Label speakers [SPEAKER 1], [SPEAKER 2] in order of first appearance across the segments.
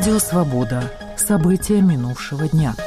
[SPEAKER 1] Радио «Свобода». События минувшего дня.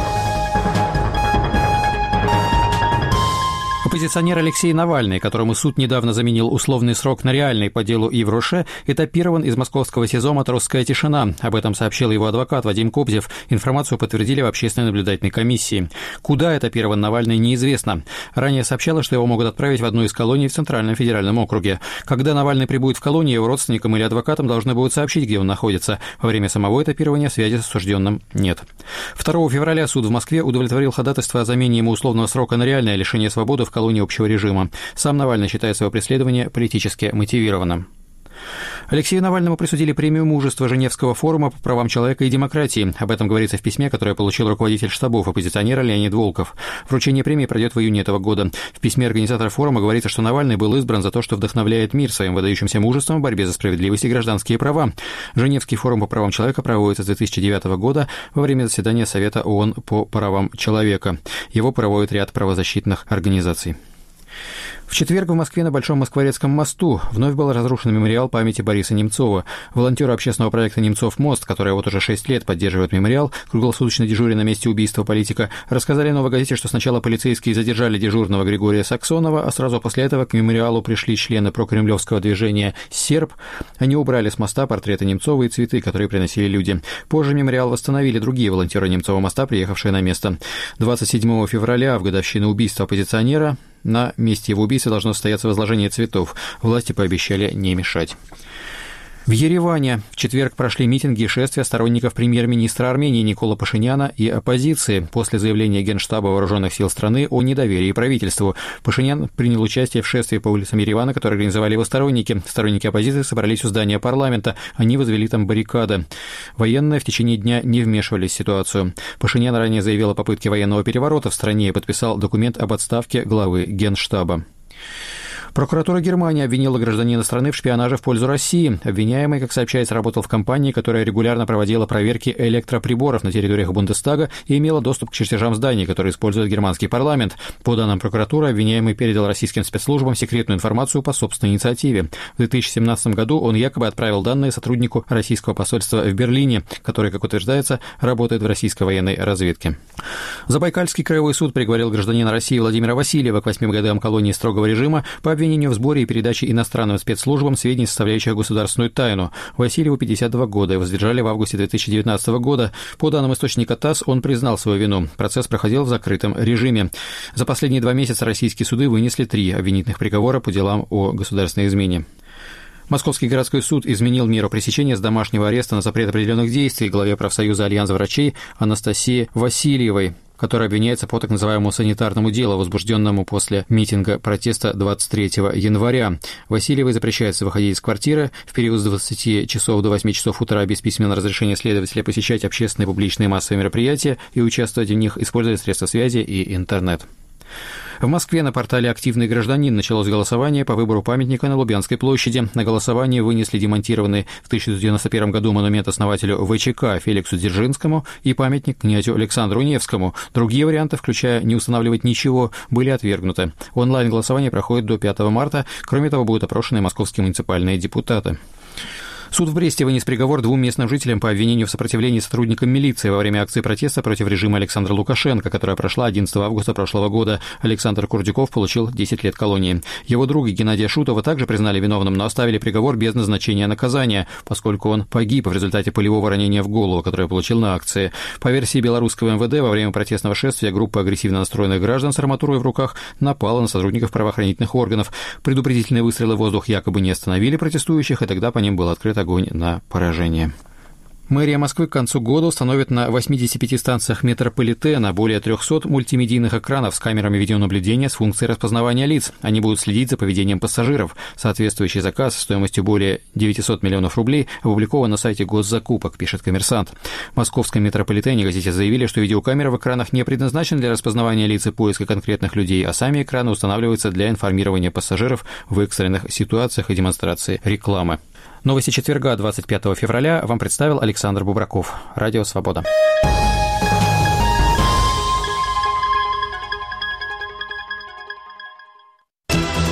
[SPEAKER 2] Оппозиционер Алексей Навальный, которому суд недавно заменил условный срок на реальный по делу Ив Роше, этапирован из московского СИЗО «Матросская тишина». Об этом сообщил его адвокат Вадим Кобзев. Информацию подтвердили в общественной наблюдательной комиссии. Куда этапирован Навальный, неизвестно. Ранее сообщалось, что его могут отправить в одну из колоний в Центральном федеральном округе. Когда Навальный прибудет в колонию, его родственникам или адвокатам должны будут сообщить, где он находится. Во время самого этапирования связи с осужденным нет. 2 февраля суд в Москве удовлетворил ходатайство о замене ему условного срока на реальное лишение свободы в колонии общего режима. Сам Навальный считает свое преследование политически мотивированным. Алексею Навальному присудили премию мужества Женевского форума по правам человека и демократии. Об этом говорится в письме, которое получил руководитель штабов оппозиционера Леонид Волков. Вручение премии пройдет в июне этого года. В письме организатора форума говорится, что Навальный был избран за то, что вдохновляет мир своим выдающимся мужеством в борьбе за справедливость и гражданские права. Женевский форум по правам человека проводится с 2009 года во время заседания Совета ООН по правам человека. Его проводит ряд правозащитных организаций. В четверг в Москве на Большом Москворецком мосту вновь был разрушен мемориал памяти Бориса Немцова. Волонтеры общественного проекта «Немцов мост», которые вот уже 6 лет поддерживают мемориал, круглосуточно дежуря на месте убийства политика, рассказали «Новой газете», что сначала полицейские задержали дежурного Григория Саксонова, а сразу после этого к мемориалу пришли члены прокремлевского движения «Серб». Они убрали с моста портреты Немцова и цветы, которые приносили люди. Позже мемориал восстановили другие волонтеры Немцова моста, приехавшие на место. 27 февраля, в годовщину убийства оппозиционера, на месте его убийцы должно состояться возложение цветов. Власти пообещали не мешать. В Ереване в четверг прошли митинги и шествия сторонников премьер-министра Армении Никола Пашиняна и оппозиции после заявления Генштаба вооруженных сил страны о недоверии правительству. Пашинян принял участие в шествии по улицам Еревана, которое организовали его сторонники. Сторонники оппозиции собрались у здания парламента. Они возвели там баррикады. Военные в течение дня не вмешивались в ситуацию. Пашинян ранее заявил о попытке военного переворота в стране и подписал документ об отставке главы Генштаба. Прокуратура Германии обвинила гражданина страны в шпионаже в пользу России. Обвиняемый, как сообщается, работал в компании, которая регулярно проводила проверки электроприборов на территориях Бундестага и имела доступ к чертежам зданий, которые использует германский парламент. По данным прокуратуры, обвиняемый передал российским спецслужбам секретную информацию по собственной инициативе. В 2017 году он якобы отправил данные сотруднику российского посольства в Берлине, который, как утверждается, работает в российской военной разведке. Забайкальский краевой суд приговорил гражданина России Владимира Васильева к 8 годам колонии строгого режима по обвинению в сборе и передаче иностранным спецслужбам сведений, составляющих государственную тайну. Васильеву 52 года, его задержали в августе 2019 года. По данным источника ТАСС, он признал свою вину. Процесс проходил в закрытом режиме. За последние 2 месяца российские суды вынесли 3 обвинительных приговора по делам о государственной измене. Московский городской суд изменил меру пресечения с домашнего ареста на запрет определенных действий главе профсоюза «Альянс врачей» Анастасии Васильевой, которая обвиняется по так называемому санитарному делу, возбужденному после митинга протеста 23 января. Васильевой запрещается выходить из квартиры в период с 20 часов до 8 часов утра без письменного разрешения следователя, посещать общественные публичные массовые мероприятия и участвовать в них, используя средства связи и интернет. В Москве на портале «Активный гражданин» началось голосование по выбору памятника на Лубянской площади. На голосование вынесли демонтированный в 1991 году монумент основателю ВЧК Феликсу Дзержинскому и памятник князю Александру Невскому. Другие варианты, включая «не устанавливать ничего», были отвергнуты. Онлайн-голосование проходит до 5 марта. Кроме того, будут опрошены московские муниципальные депутаты. Суд в Бресте вынес приговор 2 местным жителям по обвинению в сопротивлении сотрудникам милиции во время акции протеста против режима Александра Лукашенко, которая прошла 11 августа прошлого года. Александр Курдюков получил 10 лет колонии. Его друга Геннадия Шутова также признали виновным, но оставили приговор без назначения наказания, поскольку он погиб в результате пулевого ранения в голову, которое получил на акции. По версии белорусского МВД, во время протестного шествия группа агрессивно настроенных граждан с арматурой в руках напала на сотрудников правоохранительных органов. Предупредительные выстрелы в воздух якобы не остановили протестующих, и тогда по ним был открыт огонь на поражение. Мэрия Москвы к концу года установит на 85 станциях метрополитена более 300 мультимедийных экранов с камерами видеонаблюдения с функцией распознавания лиц. Они будут следить за поведением пассажиров. Соответствующий заказ стоимостью более 900 миллионов рублей опубликован на сайте госзакупок, пишет «Коммерсант». В московском метрополитене газете заявили, что видеокамеры в экранах не предназначены для распознавания лиц и поиска конкретных людей, а сами экраны устанавливаются для информирования пассажиров в экстренных ситуациях и демонстрации рекламы. Новости четверга, 25 февраля, вам представил Александр Бубраков. Радио «Свобода».